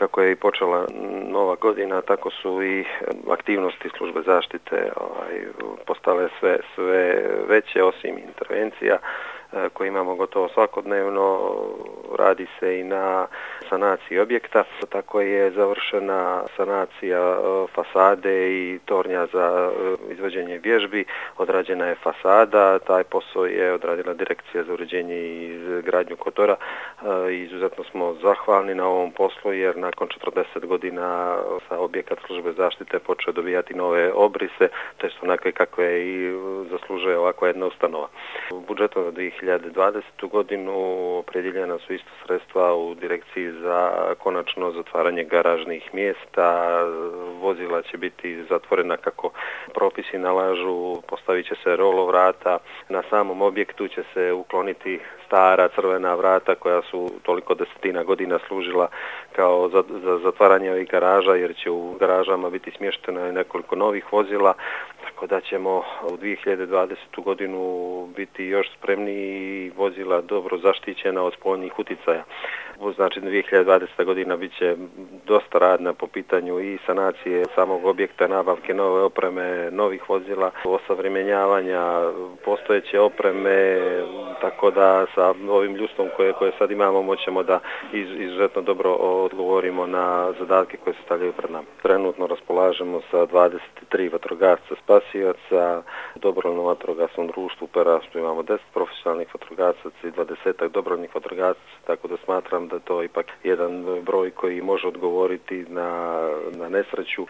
kako je i počela nova godina, tako su i aktivnosti službe zaštite postale sve veće, osim intervencija koje imamo gotovo svakodnevno. Radi se i na sanaciji objekta, tako je završena sanacija fasade i tornja za izvođenje vježbi, odrađena je fasada, taj posao je odradila Direkcija za uređenje i gradnju Kotora. Izuzetno smo zahvalni na ovom poslu jer nakon 40 godina sa objekat službe zaštite počeo dobijati nove obrise, to je onakve kakve i zaslužuje ovakva jedna ustanova. U budžetu za 2020. godinu opredjeljena su isto sredstva u Direkciji za konačno zatvaranje garažnih mjesta, vozila će biti zatvorena kako propisi nalažu, postavit će se rolo vrata, na samom objektu će se ukloniti stara crvena vrata koja su toliko desetina godina služila kao za zatvaranje ovih garaža, jer će u garažama biti smješteno nekoliko novih vozila, tako da ćemo u 2020. godinu biti još spremniji i vozila dobro zaštićena od spoljnih uticaja. Znači 2020. godina bit će dosta radna po pitanju i sanacije samog objekta, nabavke nove opreme, novih vozila, osavremenjavanja postojeće opreme, tako da sa ovim ljudstvom koje sad imamo moćemo da izuzetno dobro odgovorimo na zadatke koje se stavljaju pred nama. Trenutno raspolažemo sa 23 vatrogasca spasioca, u dobrovoljnom vatrogasnom društvu u Perastu imamo 10 profesionalnih vatrogasaca i 20 dobrovoljnih vatrogasaca, tako da smatram da to ipak jedan broj koji može odgovoriti na nesreću